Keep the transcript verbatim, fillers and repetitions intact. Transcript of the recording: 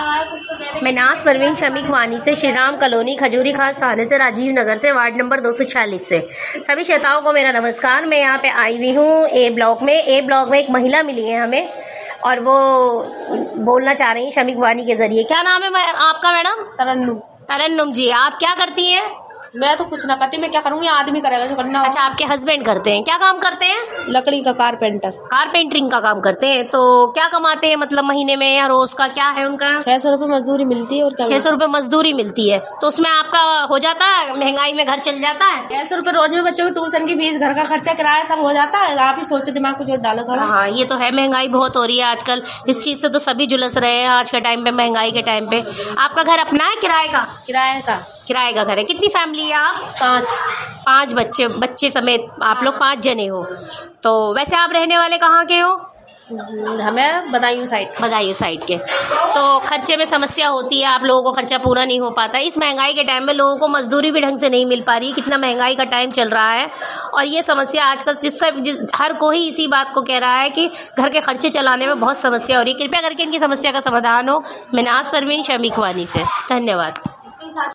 मिनास परवीन शमीक वानी से, श्री राम कॉलोनी, खजूरी खास थाने से, राजीव नगर से, वार्ड नंबर दो सौ छियालीस से। सभी श्रोताओं को मेरा नमस्कार। मैं यहाँ पे आई हुई हूँ ए ब्लॉक में। ए ब्लॉक में एक महिला मिली है हमें और वो बोलना चाह रही है शमीक वानी के जरिए। क्या नाम है आपका मैडम? तरन्नुम। तरन्नुम जी, आप क्या करती हैं? मैं तो कुछ ना करती, मैं क्या करूँगी, आदमी करेगा जो करना हो। अच्छा, आपके हस्बैंड करते हैं। क्या काम करते हैं? लकड़ी का कारपेंटर। कारपेंटरिंग का काम करते हैं। तो क्या कमाते हैं मतलब महीने में या रोज का क्या है उनका? छह सौ रुपये मजदूरी मिलती है। और क्या? छह सौ रुपये मजदूरी मिलती है। तो उसमें आपका हो जाता है, महंगाई में घर चल जाता है? छह सौ रुपये रोज में बच्चों की ट्यूशन की फीस, घर का खर्चा, किराया सब हो जाता है। आप ही सोचो, दिमाग को जोड़ डालो थोड़ा। हाँ, ये तो है, महंगाई बहुत हो रही है आजकल। इस चीज से तो सभी जुलस रहे हैं आज के टाइम पे, महंगाई के टाइम पे। आपका घर अपना है किराए का? किराए का। किराए का घर है। कितनी फैमिली है आप? पाँच। पांच बच्चे बच्चे समेत आप लोग पांच जने हो। तो वैसे आप रहने वाले कहाँ के हो? हमें बदायूं साइड। बदायूं साइड के। तो खर्चे में समस्या होती है, आप लोगों को खर्चा पूरा नहीं हो पाता। इस महंगाई के टाइम में लोगों को मजदूरी भी ढंग से नहीं मिल पा रही। कितना महंगाई का टाइम चल रहा है और ये समस्या आजकल जिससे जिस हर कोई इसी बात को कह रहा है कि घर के खर्चे चलाने में बहुत समस्या हो रही है। कृपया करके इनकी समस्या का समाधान हो। मिनास परवीन शमीक वानी से। धन्यवाद।